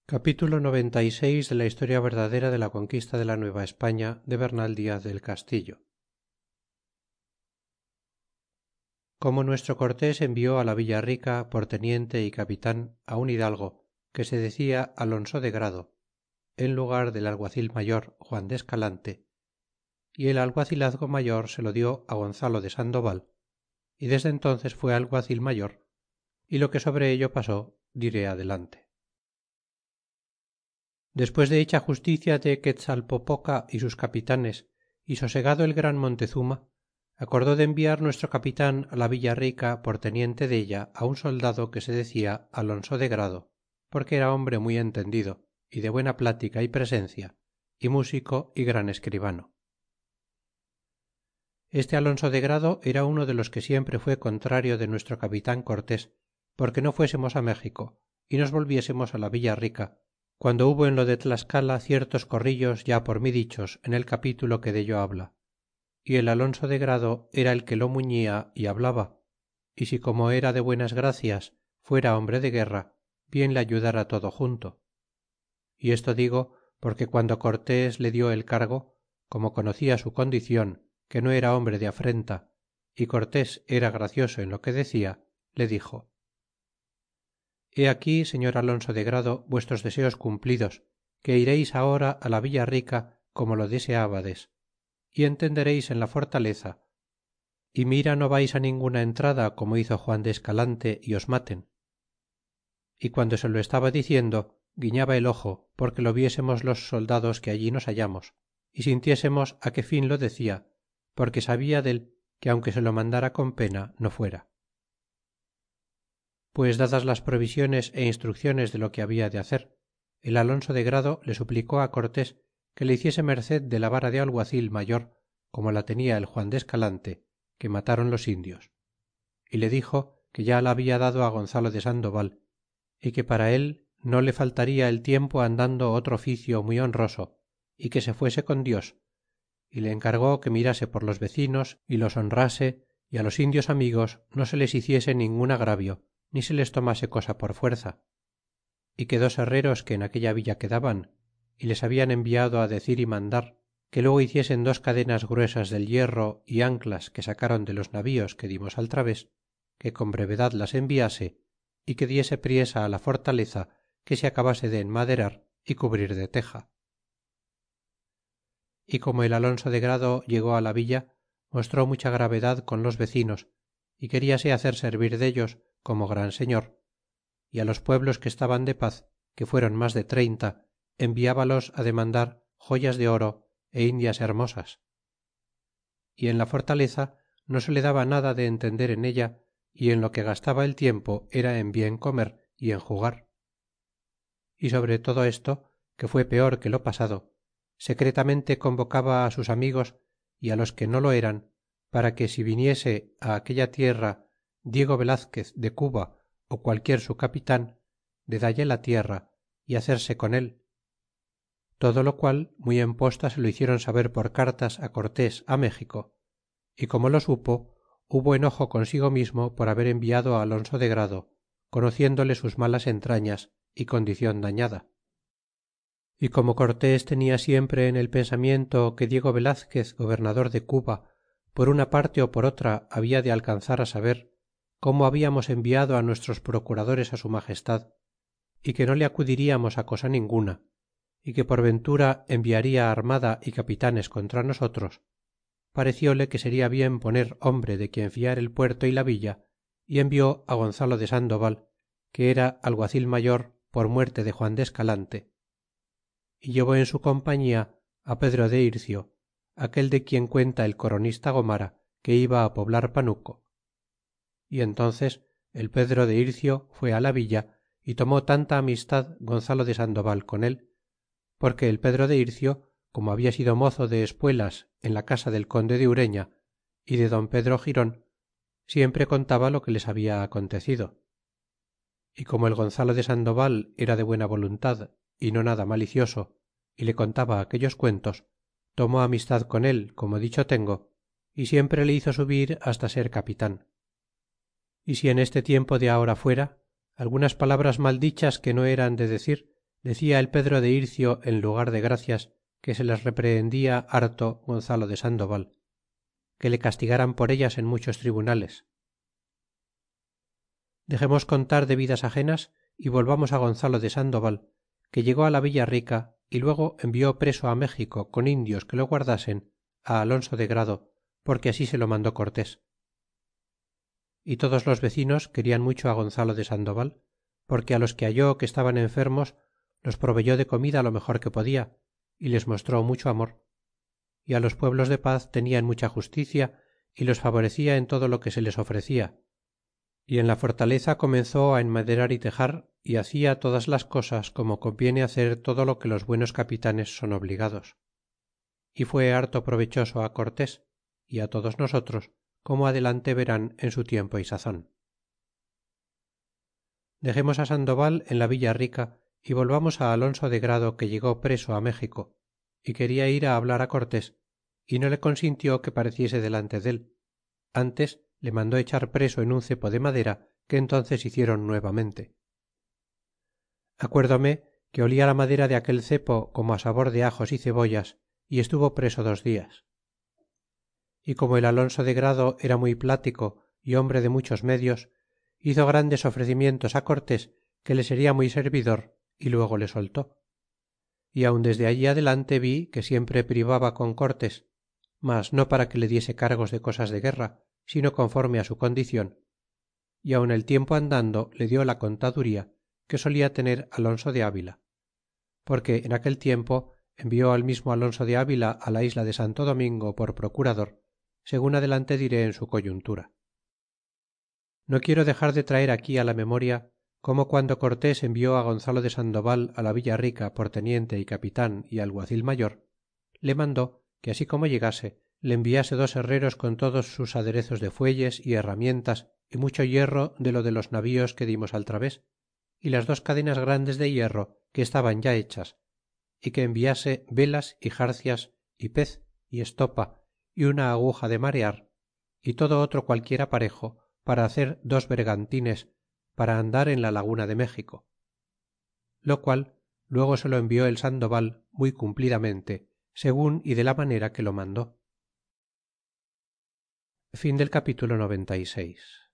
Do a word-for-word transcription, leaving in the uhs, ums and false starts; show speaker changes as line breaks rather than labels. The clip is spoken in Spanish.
capítulo noventa y seis de la historia verdadera de la conquista de la nueva españa de bernal diaz del castillo. Como nuestro cortés envió la villa rica por teniente y capitan un hidalgo que se decia alonso de grado en lugar del alguacil mayor juan de escalante, y el alguacilazgo mayor se lo dió gonzalo de sandoval, y desde entónces fué alguacil mayor, y lo que sobre ello pasó diré adelante. Despues de hecha justicia de Quetzalpopoca y sus capitanes y sosegado el gran montezuma, acordó de enviar nuestro capitan la villa rica por teniente della un soldado que se decia alonso de grado, porque era hombre muy entendido y de buena plática y presencia y músico y gran escribano. Este alonso de grado era uno de los que siempre fué contrario de nuestro capitan cortés porque no fuésemos méxico y nos volviésemos la villa rica, cuando hubo en lo de tlascala ciertos corrillos ya por mí dichos en el capítulo que dello habla, y el alonso de grado era el que lo muñia y hablaba, y si como era de buenas gracias fuera hombre de guerra, bien le ayudara todo junto. Y esto digo porque guando cortés le dió el cargo, como conocia su condicion que no era hombre de afrenta, y cortés era gracioso en lo que decia, le dixo: He aquí, señor alonso de grado, vuestros deseos cumplidos, que ireis ahora la villa rica como lo deseabades, y entendereis en la fortaleza, y mira no vais ninguna entrada como hizo juan de escalante y os maten. Y guando se lo estaba diciendo guiñaba el ojo porque lo viésemos los soldados que allí nos hallamos, y sintiésemos qué fin lo decia, porque sabia dél que aunque se lo mandara con pena no fuera. Pues dadas las provisiones é instrucciones de lo que habia de hacer, el alonso de grado le suplicó cortés que le hiciese merced de la vara de alguacil mayor como la tenia el juan de escalante que mataron los indios, y le dixo que ya la habia dado gonzalo de sandoval, y que para él no le faltaria el tiempo andando otro oficio muy honroso, y que se fuese con dios, y le encargó que mirase por los vecinos y los honrase, y los indios amigos no se les hiciese ningun agravio ni se les tomase cosa por fuerza, y que dos herreros que en aquella villa quedaban y les habian enviado decir y mandar que luego hiciesen dos cadenas gruesas del hierro y anclas que sacaron de los navíos que dimos al través, que con brevedad las enviase y que diese priesa la fortaleza que se acabase de enmaderar y cubrir de teja. Y como el alonso de grado llegó la villa, mostró mucha gravedad con los vecinos y queriase hacer servir dellos como gran señor, y los pueblos que estaban de paz, que fueron mas de treinta, enviábalos demandar joyas de oro é indias hermosas. Y en la fortaleza no se le daba nada de entender en ella, y en lo que gastaba el tiempo era en bien comer y en jugar. Y sobre todo esto, que fué peor que lo pasado, secretamente convocaba sus amigos y los que no lo eran, para que si viniese aquella tierra Diego Velazquez de Cuba ó cualquier su capitan, de dalle la tierra y hacerse con él. Todo lo qual muy en posta se lo hicieron saber por cartas cortés méxico, y como lo supo, hubo enojo consigo mismo por haber enviado alonso de grado, conociéndole sus malas entrañas y condicion dañada. Y como cortés tenia siempre en el pensamiento que Diego Velazquez gobernador de Cuba por una parte ó por otra habia de alcanzar saber como habiamos enviado nuestros procuradores su magestad, y que no le acudiriamos cosa ninguna, y que por ventura enviaria armada y capitanes contra nosotros, parecióle que seria bien poner hombre de quien fiar el puerto y la villa, y envió gonzalo de sandoval, que era alguacil mayor por muerte de juan de escalante, y llevó en su compañía Pedro de Ircio, aquel de quien cuenta el coronista Gomara que iba poblar Panuco. Y entónces el Pedro de Ircio fué la villa y tomó tanta amistad gonzalo de sandoval con él, porque el Pedro de Ircio, como habia sido mozo de espuelas en la casa del conde de ureña y de don pedro giron, siempre contaba lo que les habia acontecido. Y como el gonzalo de sandoval era de buena voluntad y no nada malicioso, y le contaba aquellos cuentos, tomó amistad con él como dicho tengo, y siempre le hizo subir hasta ser capitan. Y si en este tiempo de ahora fuera, algunas palabras mal dichas que no eran de decir, decia el pedro de ircio en lugar de gracias que se les reprehendia harto gonzalo de sandoval que le castigaran por ellas en muchos tribunales dexemos contar de vidas agenas y volvamos a gonzalo de sandoval que llegó la villa rica y luego envió preso méxico con indios que lo guardasen alonso de grado porque así se lo mandó cortés y todos los vecinos querian mucho gonzalo de sandoval porque los que halló que estaban enfermos los proveyó de comida lo mejor que podia y les mostró mucho amor y los pueblos de paz tenian mucha justicia y los favorecia en todo lo que se les ofrecia y en la fortaleza comenzó a enmaderar y texar y hacia todas las cosas como conviene hacer todo lo que los buenos capitanes son obligados y fué harto provechoso cortés y todos nosotros como adelante verán en su tiempo y sazon dexemos sandoval en la villa rica y volvamos alonso de grado que llegó preso méxico y quería ir hablar cortés y no le consintió que pareciese delante dél antes le mandó echar preso en un cepo de madera que entónces hicieron nuevamente acuérdome que olia la madera de aquel cepo como sabor de ajos y cebollas y estuvo preso dos dias y como el alonso de grado era muy plático y hombre de muchos medios hizo grandes ofrecimientos cortés que le seria muy servidor y luego le soltó y aun desde allí adelante vi que siempre privaba con cortés mas no para que le diese cargos de cosas de guerra sino conforme su condicion y aun el tiempo andando le dió la contaduría que solia tener alonso de avila porque en aquel tiempo envió al mismo alonso de avila la isla de santo domingo por procurador segun adelante diré en su coyuntura no quiero dexar de traer aquí la memoria como guando cortés envió gonzalo de sandoval la villa rica por teniente y capitan y alguacil mayor le mandó que así como llegase le enviase dos herreros con todos sus aderezos de fuelles y herramientas y mucho hierro de lo de los navíos que dimos al través y las dos cadenas grandes de hierro que estaban ya hechas y que enviase velas y jarcias y pez y estopa y una aguja de marear y todo otro qualquier aparejo para hacer dos bergantines para andar en la laguna de méxico lo qual luego se lo envió el sandoval muy cumplidamente segun y de la manera que lo mandó capitulo noventa y seis